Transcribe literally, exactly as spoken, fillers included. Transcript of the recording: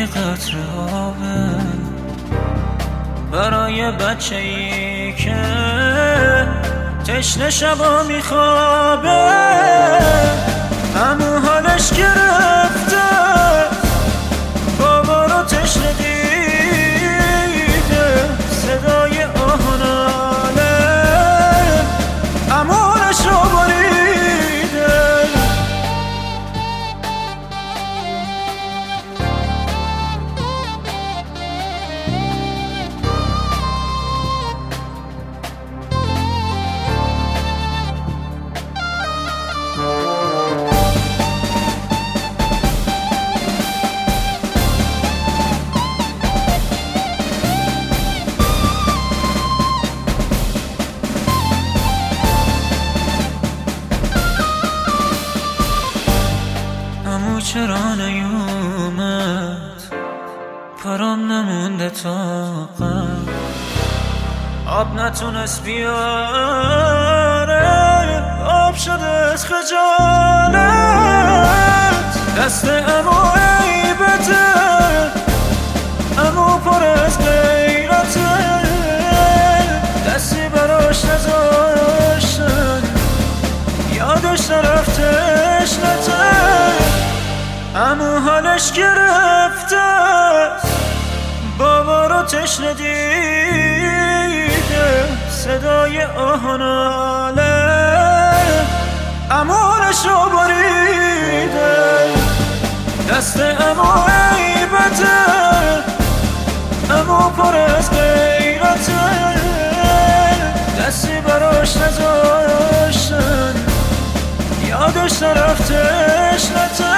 یه قطره آبه برای بچه ای که تشنه شبا میخوابه، همون حالش گرفته بابا رو تشنه دیده، صدای آهناله امونش رو بریده. چرا نیومد پرام نمونده طاقت، آب نتونست بیاره، آب شده از خجالت. دست امو عیبته، امو پر از غیرته، دستی براش نذاشتن یادش نرفتش نته، امو حالش گرفته بابا رو تشنه دیده، صدای آهناله امونش رو بریده. دست امو عیبته، امو پر از غیرته، دستی براش نذاشتن یادش نرفتش نته،